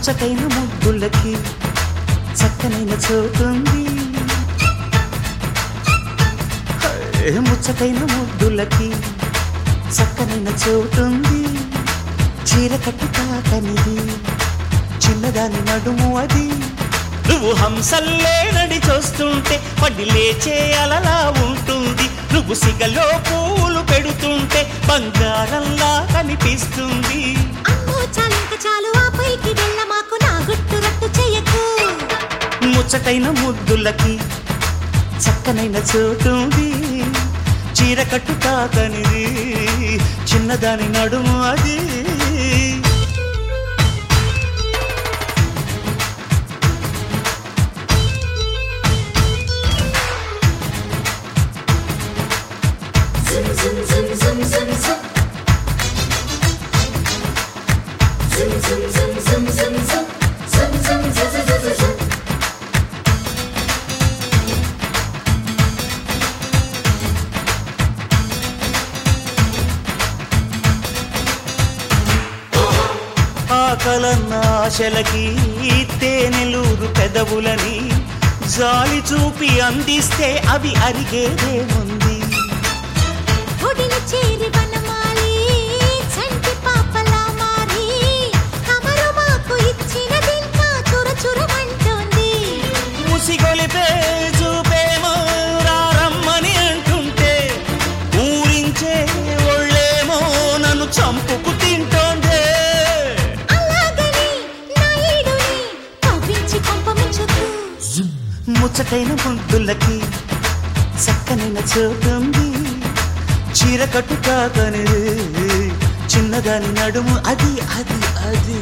ముచ్చటైన ముద్దులకి చక్కనైన చోటుంది. ముచ్చటైన ముద్దులకి చక్కనైన చోటుంది. చీర కట్టు తాకనిది చిన్నదాని నడుము అది. నువ్వు హంసల్లే నడి చూస్తుంటే పడి లేచే అలలా ఉంటుంది. నువ్వు సిగలో పూలు పెడుతుంటే బంగారంలా కనిపిస్తుంది. ముచ్చటైన ముద్దులకి చక్కనైన చోటుంది. చీర కట్టు తాకనిది చిన్నదాని నడుము అది. ఆకలన్న ఆశలకి తేనెలూరు పెదవులని జాలి చూపి అందిస్తే అవి అరిగేదేముంది. ముసిగొలిపే చూపేమో రారమ్మని అంటుంటే ఊరించే ఒళ్ళేమో నన్ను చంపుకు తింటోందే. ముచ్చటైన ముద్దులకి చక్కనైన చోటుంది. చీర కట్టు తాకనిది చిన్నదాని నడుము అది అది అది.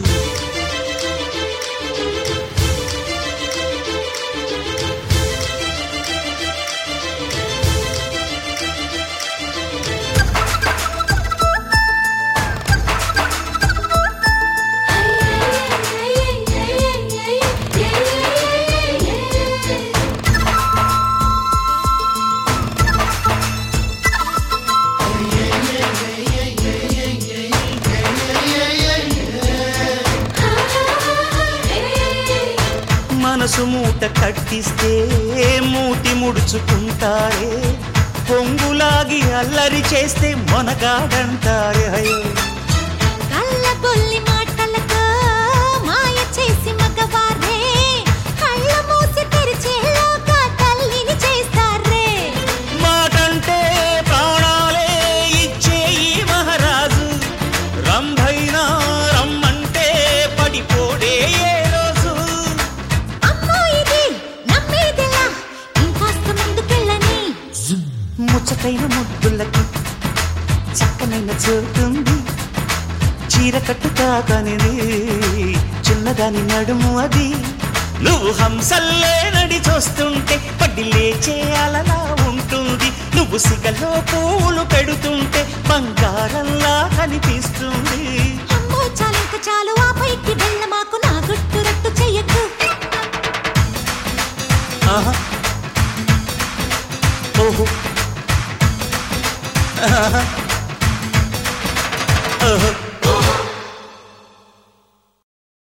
మనసు మూట కట్టిస్తే మూతి ముడుచుకుంటారే. పొంగులాగి అల్లరి చేస్తే మొనగాడంటారే. అయ్యో మాటంటే ప్రాణాలే ఇచ్చే ఈ మహారాజు రంభైనా రమ్మంటే పడిపోడే. ముచ్చటైన ముద్దులకి చక్కనైన చోటుంది. చీర కట్టు తాకనిది చిన్నదాని నడుము అది. నువ్వు హంసల్లే నడి చూస్తుంటే పడి లేచే అలలా ఉంటుంది. నువ్వు సిగలో పూలు పెడుతుంటే బంగారంలా కనిపిస్తుంది. చాలు ఆ పైకి వెళ్ళ మాకు నా గుట్టు రట్టు చెయ్యకు. ఓహో uh-huh.